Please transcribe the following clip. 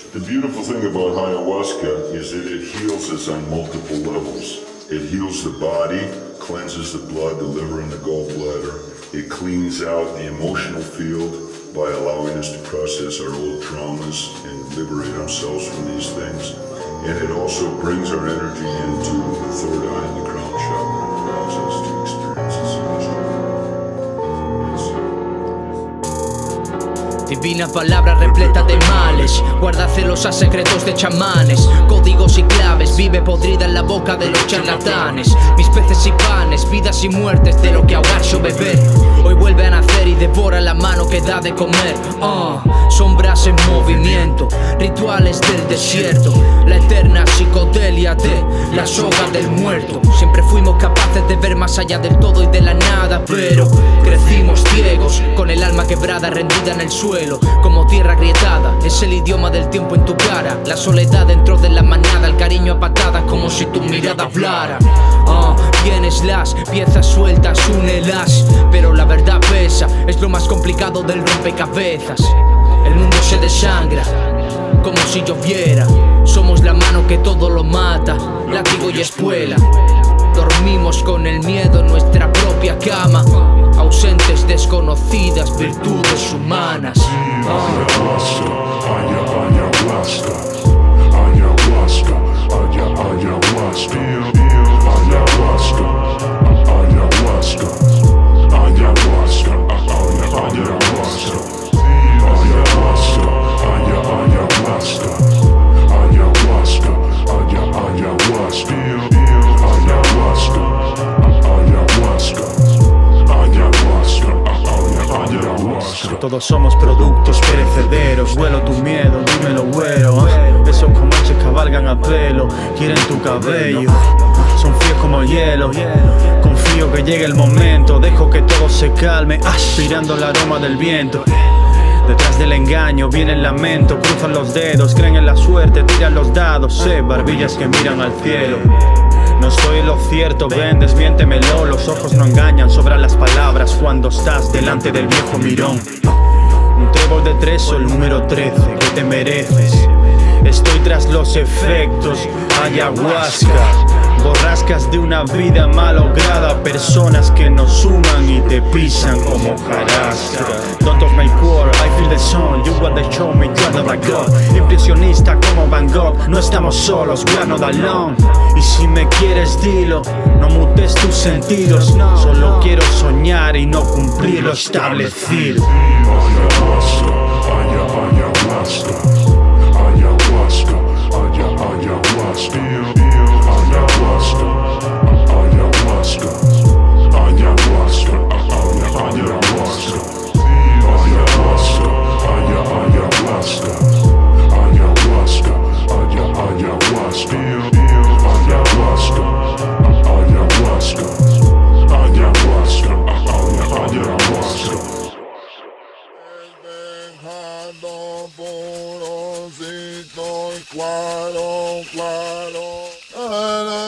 The beautiful thing about ayahuasca is that it heals us on multiple levels. It heals the body, cleanses the blood, the liver, and the gallbladder. It cleans out the emotional field by allowing us to process our old traumas and liberate ourselves from these things. And it also brings our energy into the third eye and the crown chakra and allows us to experience the celestial. Divina palabra repleta de males, guarda celos a secretos de chamanes, códigos y claves, vive podrida en la boca de los charlatanes. Mis peces y panes, vidas y muertes, de lo que ahogarse o beber. Hoy vuelve a nacer y devora la mano que da de comer. Sombras en movimiento, rituales del desierto, la eterna psicodelia de la soga del muerto. Siempre fuimos capaces de ver más allá del todo y de la nada, pero crecimos ciegos, con el alma quebrada, rendida en el suelo, como tierra agrietada. Es el idioma del tiempo en tu cara, la soledad dentro de la manada, el cariño a patadas como si tu mirada hablara. Tienes las piezas sueltas, únelas, pero la verdad pesa, es lo más complicado del rompecabezas. El mundo se desangra, como si lloviera. Somos la mano que todo lo mata, látigo y espuela. Dormimos con el miedo en nuestra propia cama, ausentes, desconocidas, virtudes humanas. Ayahuasca, ayahuasca, ayahuasca, ayahuasca, ayahuasca, ayahuasca, ayahuasca, ayahuasca, ayahuasca, ayahuasca, ayahuasca, ayahuasca, todos somos productos perecederos. Huelo tu miedo, dímelo güero. Esos comanches cabalgan a pelo, quieren tu cabello, son fríos como hielo. Confío que llegue el momento, dejo que todo se calme, aspirando el aroma del viento. Detrás del engaño viene el lamento, cruzan los dedos, creen en la suerte, tiran los dados. Barbillas que miran al cielo. No estoy en lo cierto, ven, desmiéntemelo. Los ojos no engañan, sobran las palabras cuando estás delante del viejo mirón. Un trébol de tres o el número 13 que te mereces. Estoy tras los efectos ayahuasca, borrascas de una vida malograda, personas que nos suman y te pisan como jarasca. Don't touch my core, I feel the sun, you want to show me, you're not my God. Impresionista como Van Gogh, no estamos solos, we are not alone. Y si me quieres dilo, no mutes tus sentidos, solo quiero soñar y no cumplir lo establecido. ayahuasca, ayahuasca, ayahuasca, ayahuasca, ayahuasca, ayahuasca, ayahuasca, ayahuasca, ayahuasca, ayahuasca, ayahuasca, ayahuasca, ayahuasca, ayahuasca. Dejando puro, claro, claro.